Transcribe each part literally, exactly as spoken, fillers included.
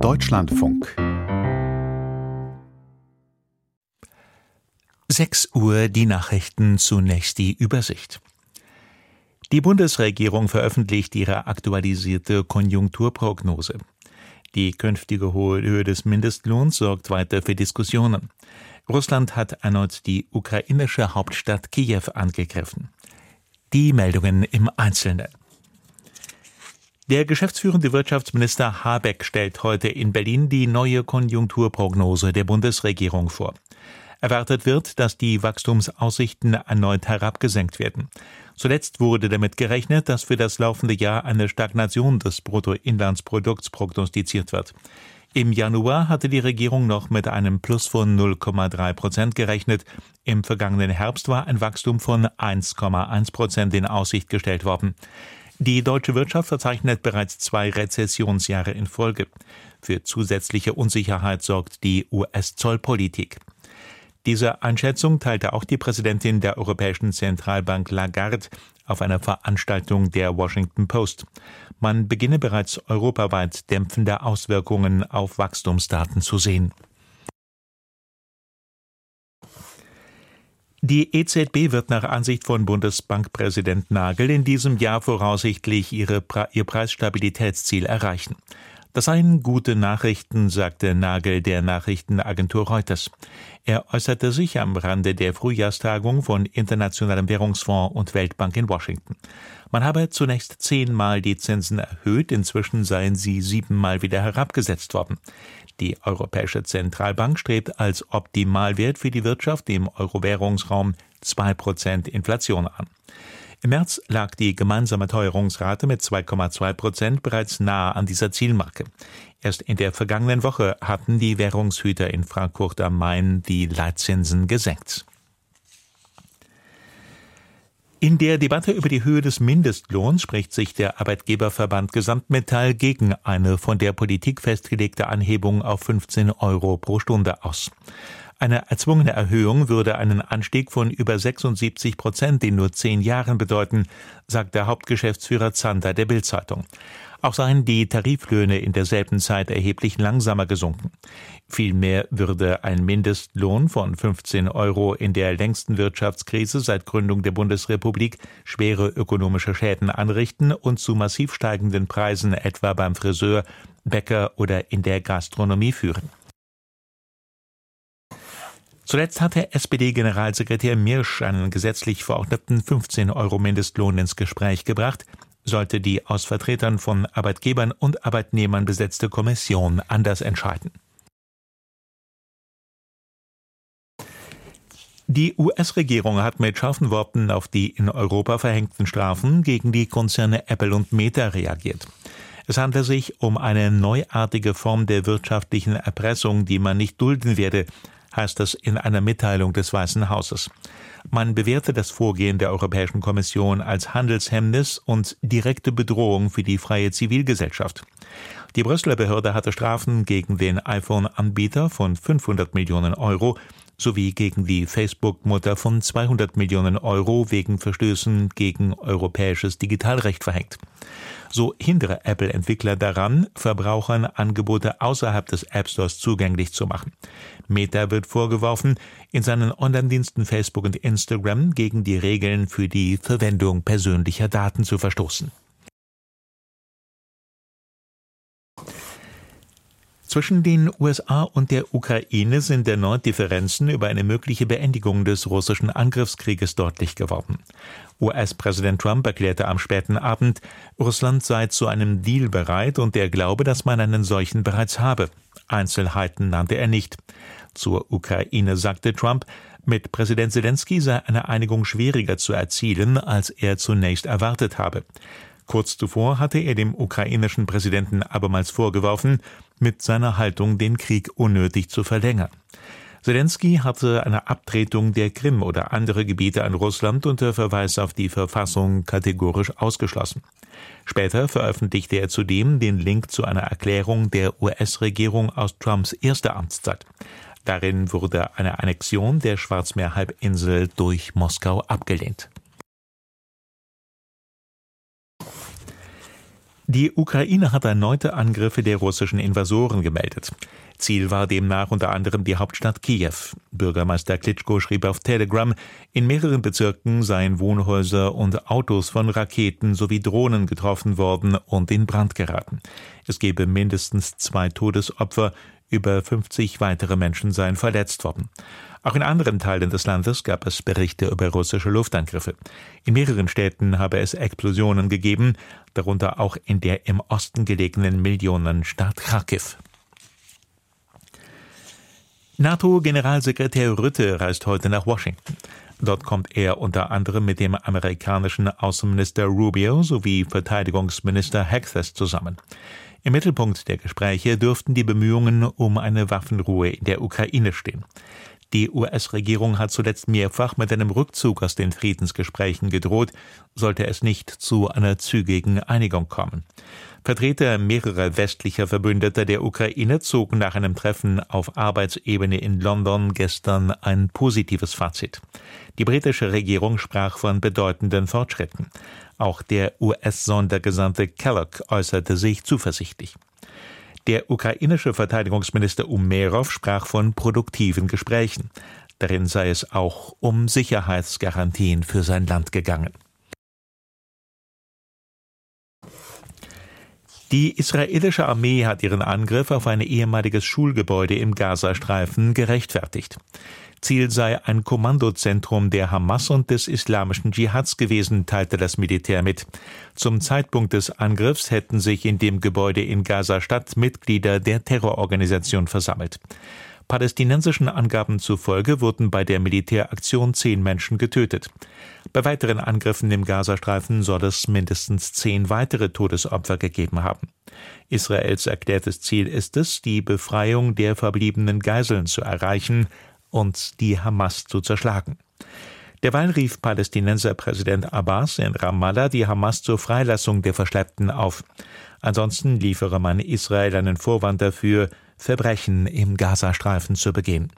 Deutschlandfunk. sechs Uhr die Nachrichten, zunächst die Übersicht. Die Bundesregierung veröffentlicht ihre aktualisierte Konjunkturprognose. Die künftige hohe Höhe des Mindestlohns sorgt weiter für Diskussionen. Russland hat erneut die ukrainische Hauptstadt Kiew angegriffen. Die Meldungen im Einzelnen. Der geschäftsführende Wirtschaftsminister Habeck stellt heute in Berlin die neue Konjunkturprognose der Bundesregierung vor. Erwartet wird, dass die Wachstumsaussichten erneut herabgesenkt werden. Zuletzt wurde damit gerechnet, dass für das laufende Jahr eine Stagnation des Bruttoinlandsprodukts prognostiziert wird. Im Januar hatte die Regierung noch mit einem Plus von null Komma drei Prozent gerechnet. Im vergangenen Herbst war ein Wachstum von eins Komma eins Prozent in Aussicht gestellt worden. Die deutsche Wirtschaft verzeichnet bereits zwei Rezessionsjahre in Folge. Für zusätzliche Unsicherheit sorgt die U S-Zollpolitik. Diese Einschätzung teilte auch die Präsidentin der Europäischen Zentralbank Lagarde auf einer Veranstaltung der Washington Post. Man beginne bereits europaweit dämpfende Auswirkungen auf Wachstumsdaten zu sehen. Die E Z B wird nach Ansicht von Bundesbankpräsident Nagel in diesem Jahr voraussichtlich ihre, ihr Preisstabilitätsziel erreichen. Das seien gute Nachrichten, sagte Nagel der Nachrichtenagentur Reuters. Er äußerte sich am Rande der Frühjahrstagung von Internationalem Währungsfonds und Weltbank in Washington. Man habe zunächst zehnmal die Zinsen erhöht, inzwischen seien sie siebenmal wieder herabgesetzt worden. Die Europäische Zentralbank strebt als Optimalwert für die Wirtschaft im Euro-Währungsraum zwei Prozent Inflation an. Im März lag die gemeinsame Teuerungsrate mit zwei Komma zwei Prozent bereits nahe an dieser Zielmarke. Erst in der vergangenen Woche hatten die Währungshüter in Frankfurt am Main die Leitzinsen gesenkt. In der Debatte über die Höhe des Mindestlohns spricht sich der Arbeitgeberverband Gesamtmetall gegen eine von der Politik festgelegte Anhebung auf fünfzehn Euro pro Stunde aus. Eine erzwungene Erhöhung würde einen Anstieg von über sechsundsiebzig Prozent in nur zehn Jahren bedeuten, sagt der Hauptgeschäftsführer Zander der Bild-Zeitung. Auch seien die Tariflöhne in derselben Zeit erheblich langsamer gesunken. Vielmehr würde ein Mindestlohn von fünfzehn Euro in der längsten Wirtschaftskrise seit Gründung der Bundesrepublik schwere ökonomische Schäden anrichten und zu massiv steigenden Preisen etwa beim Friseur, Bäcker oder in der Gastronomie führen. Zuletzt hatte S P D-Generalsekretär Mirsch einen gesetzlich verordneten fünfzehn Euro Mindestlohn ins Gespräch gebracht, sollte die aus Vertretern von Arbeitgebern und Arbeitnehmern besetzte Kommission anders entscheiden. Die U S-Regierung hat mit scharfen Worten auf die in Europa verhängten Strafen gegen die Konzerne Apple und Meta reagiert. Es handelt sich um eine neuartige Form der wirtschaftlichen Erpressung, die man nicht dulden werde, heißt es in einer Mitteilung des Weißen Hauses. Man bewertet das Vorgehen der Europäischen Kommission als Handelshemmnis und direkte Bedrohung für die freie Zivilgesellschaft. Die Brüsseler Behörde hatte Strafen gegen den iPhone-Anbieter von fünfhundert Millionen Euro sowie gegen die Facebook-Mutter von zweihundert Millionen Euro wegen Verstößen gegen europäisches Digitalrecht verhängt. So hindere Apple-Entwickler daran, Verbrauchern Angebote außerhalb des App Stores zugänglich zu machen. Meta wird vorgeworfen, in seinen Online-Diensten Facebook und Instagram gegen die Regeln für die Verwendung persönlicher Daten zu verstoßen. Zwischen den U S A und der Ukraine sind erneut Differenzen über eine mögliche Beendigung des russischen Angriffskrieges deutlich geworden. U S-Präsident Trump erklärte am späten Abend, Russland sei zu einem Deal bereit und er glaube, dass man einen solchen bereits habe. Einzelheiten nannte er nicht. Zur Ukraine sagte Trump, mit Präsident Selenskyj sei eine Einigung schwieriger zu erzielen, als er zunächst erwartet habe. Kurz zuvor hatte er dem ukrainischen Präsidenten abermals vorgeworfen, mit seiner Haltung den Krieg unnötig zu verlängern. Selenskyj hatte eine Abtretung der Krim oder andere Gebiete an Russland unter Verweis auf die Verfassung kategorisch ausgeschlossen. Später veröffentlichte er zudem den Link zu einer Erklärung der U S-Regierung aus Trumps erster Amtszeit. Darin wurde eine Annexion der Schwarzmeerhalbinsel durch Moskau abgelehnt. Die Ukraine hat erneute Angriffe der russischen Invasoren gemeldet. Ziel war demnach unter anderem die Hauptstadt Kiew. Bürgermeister Klitschko schrieb auf Telegram, in mehreren Bezirken seien Wohnhäuser und Autos von Raketen sowie Drohnen getroffen worden und in Brand geraten. Es gebe mindestens zwei Todesopfer, über fünfzig weitere Menschen seien verletzt worden. Auch in anderen Teilen des Landes gab es Berichte über russische Luftangriffe. In mehreren Städten habe es Explosionen gegeben, darunter auch in der im Osten gelegenen Millionenstadt Charkiw. NATO-Generalsekretär Rutte reist heute nach Washington. Dort kommt er unter anderem mit dem amerikanischen Außenminister Rubio sowie Verteidigungsminister Hegseth zusammen. Im Mittelpunkt der Gespräche dürften die Bemühungen um eine Waffenruhe in der Ukraine stehen. Die U S-Regierung hat zuletzt mehrfach mit einem Rückzug aus den Friedensgesprächen gedroht, sollte es nicht zu einer zügigen Einigung kommen. Vertreter mehrerer westlicher Verbündeter der Ukraine zogen nach einem Treffen auf Arbeitsebene in London gestern ein positives Fazit. Die britische Regierung sprach von bedeutenden Fortschritten. Auch der U S-Sondergesandte Kellogg äußerte sich zuversichtlich. Der ukrainische Verteidigungsminister Umerov sprach von produktiven Gesprächen. Darin sei es auch um Sicherheitsgarantien für sein Land gegangen. Die israelische Armee hat ihren Angriff auf ein ehemaliges Schulgebäude im Gazastreifen gerechtfertigt. Ziel sei ein Kommandozentrum der Hamas und des islamischen Dschihads gewesen, teilte das Militär mit. Zum Zeitpunkt des Angriffs hätten sich in dem Gebäude in Gaza-Stadt Mitglieder der Terrororganisation versammelt. Palästinensischen Angaben zufolge wurden bei der Militäraktion zehn Menschen getötet. Bei weiteren Angriffen im Gazastreifen soll es mindestens zehn weitere Todesopfer gegeben haben. Israels erklärtes Ziel ist es, die Befreiung der verbliebenen Geiseln zu erreichen und die Hamas zu zerschlagen. Derweil rief Palästinenser Präsident Abbas in Ramallah die Hamas zur Freilassung der Verschleppten auf. Ansonsten liefere man Israel einen Vorwand dafür, Verbrechen im Gazastreifen zu begehen.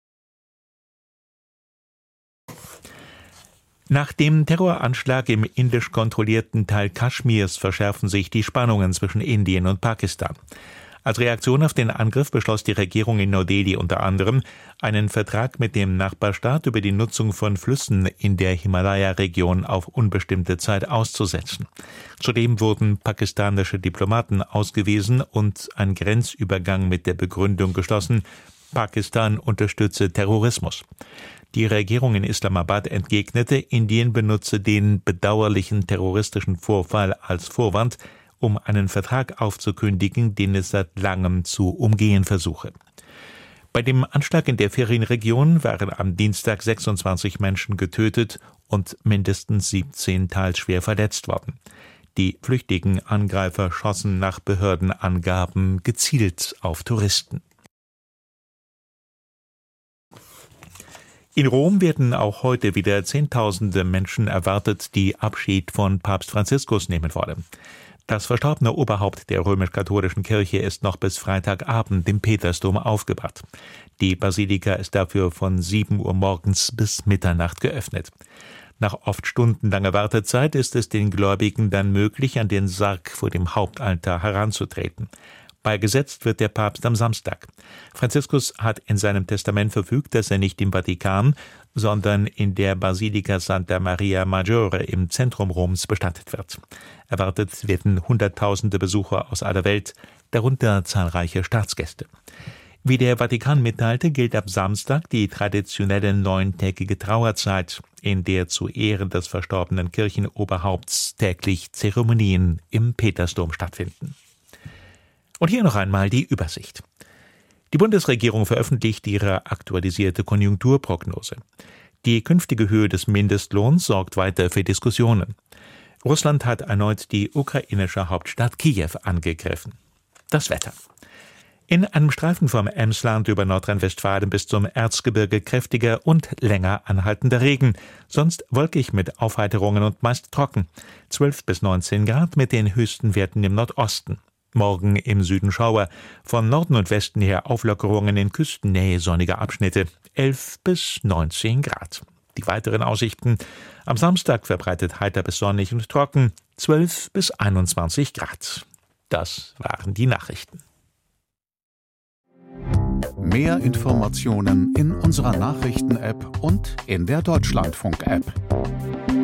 Nach dem Terroranschlag im indisch kontrollierten Teil Kaschmirs verschärfen sich die Spannungen zwischen Indien und Pakistan. Als Reaktion auf den Angriff beschloss die Regierung in Neu-Delhi unter anderem, einen Vertrag mit dem Nachbarstaat über die Nutzung von Flüssen in der Himalaya-Region auf unbestimmte Zeit auszusetzen. Zudem wurden pakistanische Diplomaten ausgewiesen und ein Grenzübergang mit der Begründung geschlossen, Pakistan unterstütze Terrorismus. Die Regierung in Islamabad entgegnete, Indien benutze den bedauerlichen terroristischen Vorfall als Vorwand, um einen Vertrag aufzukündigen, den es seit langem zu umgehen versuche. Bei dem Anschlag in der Ferienregion waren am Dienstag sechsundzwanzig Menschen getötet und mindestens siebzehn teils schwer verletzt worden. Die flüchtigen Angreifer schossen nach Behördenangaben gezielt auf Touristen. In Rom werden auch heute wieder Zehntausende Menschen erwartet, die Abschied von Papst Franziskus nehmen wollen. Das verstorbene Oberhaupt der römisch-katholischen Kirche ist noch bis Freitagabend im Petersdom aufgebahrt. Die Basilika ist dafür von sieben Uhr morgens bis Mitternacht geöffnet. Nach oft stundenlanger Wartezeit ist es den Gläubigen dann möglich, an den Sarg vor dem Hauptaltar heranzutreten. Beigesetzt wird der Papst am Samstag. Franziskus hat in seinem Testament verfügt, dass er nicht im Vatikan, sondern in der Basilika Santa Maria Maggiore im Zentrum Roms bestattet wird. Erwartet werden Hunderttausende Besucher aus aller Welt, darunter zahlreiche Staatsgäste. Wie der Vatikan mitteilte, gilt ab Samstag die traditionelle neuntägige Trauerzeit, in der zu Ehren des verstorbenen Kirchenoberhaupts täglich Zeremonien im Petersdom stattfinden. Und hier noch einmal die Übersicht. Die Bundesregierung veröffentlicht ihre aktualisierte Konjunkturprognose. Die künftige Höhe des Mindestlohns sorgt weiter für Diskussionen. Russland hat erneut die ukrainische Hauptstadt Kiew angegriffen. Das Wetter. In einem Streifen vom Emsland über Nordrhein-Westfalen bis zum Erzgebirge kräftiger und länger anhaltender Regen, sonst wolkig mit Aufheiterungen und meist trocken. zwölf bis neunzehn Grad mit den höchsten Werten im Nordosten. Morgen im Süden Schauer, von Norden und Westen her Auflockerungen in Küstennähe, sonnige Abschnitte, elf bis neunzehn Grad. Die weiteren Aussichten: am Samstag verbreitet heiter bis sonnig und trocken, zwölf bis einundzwanzig Grad. Das waren die Nachrichten. Mehr Informationen in unserer Nachrichten-App und in der Deutschlandfunk-App.